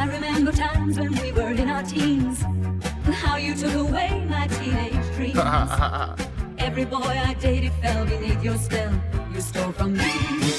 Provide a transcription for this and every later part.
remember times when we were in our teens, and how you took away my teenage dreams. Every boy I dated fell beneath your spell. You stole from me.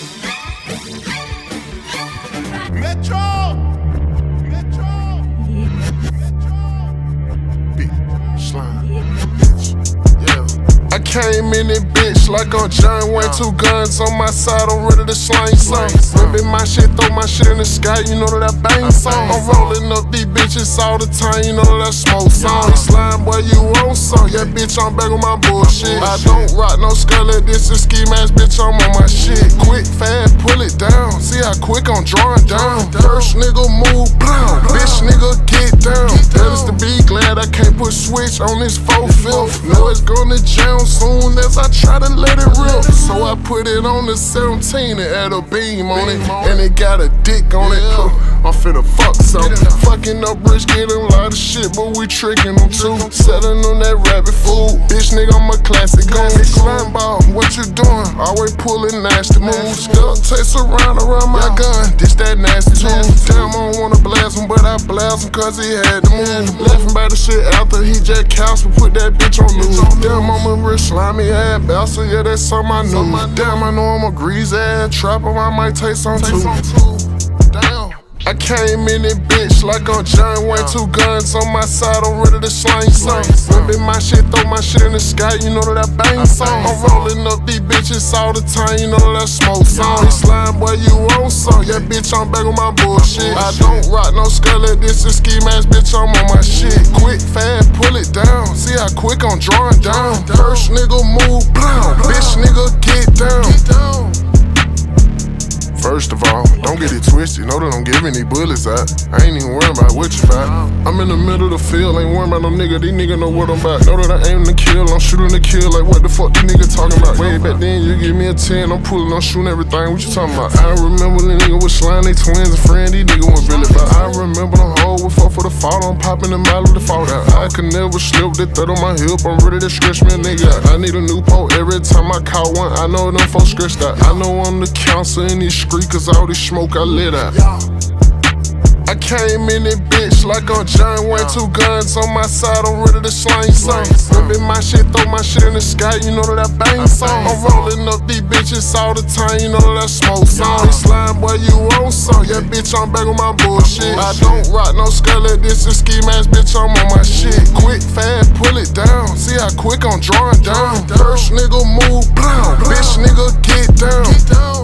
Metro! Metro! Metro! Big slime. Yeah. I came in it, bitch, like on John Wayne. 2 guns on my side, I'm ready to slang some. Ripping my shit, throw my shit in the sky, you know that I bang song. I'm rolling up these bitches all the time, you know that I smoke song. Slime boy, you want some? Yeah, bitch, I'm back on my bullshit. I don't rock no scullet, this is ski mask, bitch, I'm on my shit. Quick, fast, pull it down. See how quick I'm drawing down. First nigga move, blam. Bitch, nigga, get down. That is to be glad I can't put switch on this 4/5. Know it's gonna jam soon as I try to let it rip. So I put it on the 17 and add a beam on it. And it got a dick on it. I'm finna fuck something. Fucking up rich, getting a lot of shit, but we tricking them too. Selling on that rabbit food. Bitch, nigga, I'm a classic. Gon' slime ball, what you doing? Always pulling nasty moves. Duck takes around my gun. This that nasty too. Damn, I don't wanna blast him, but I blast him cause he had to move. Laughing by the shit after he just Casper put that bitch on loose. Damn, I'm a real slimy ass bastard, yeah, that's something I knew. Damn, I know I'm a greasy ass trapper, I might take some too. Damn. I came in it, bitch, like on John Wayne. 2 guns on my side, I'm ready to slang some. Ripping my shit, throw my shit in the sky, you know that I bang song. I'm rolling up these bitches all the time, you know that I smoke song. Slime boy, you want some? Yeah, bitch, I'm back on my bullshit. I don't rock no scullet, this is ski mask, bitch, I'm on my shit. Quick, fast, pull it down. See how quick I'm drawing down. First nigga move, blam. Bitch, nigga, get down. First of all, don't get it twisted, know that I'm giving these bullets out. I ain't even worried about what you find. I'm in the middle of the field, ain't worried about no nigga, these niggas know what I'm about. Know that I aim to kill, I'm shooting to kill, like what the fuck these niggas talking about? Way back then, you give me a 10, I'm pulling, I'm shooting everything, what you talking about? I remember the nigga with slime, they twins and friend, these niggas weren't really about. I remember the hoe with fuck for the fault, I'm popping the mile with the fault out. I could never slip, they threat on my hip, I'm ready to stretch me a nigga out. I need a new pole every time I caught one, I know them folks stretched out. I know I'm the counselor in these streets, cause all this smoke I lit out. I came in it, bitch, like on John Wayne. 2 guns on my side, I'm ready to slang some. Ripping my shit, throw my shit in the sky, you know that I bang song. I'm rolling up these bitches all the time, you know that I smoke song. Slime boy, you want some? Yeah, bitch, I'm back on my bullshit. I don't rock no scullet, this is ski mask, bitch, I'm on my shit. Quick, fast, pull it down. See how quick I'm drawing down. First nigga move, blam. Bitch, nigga, get down.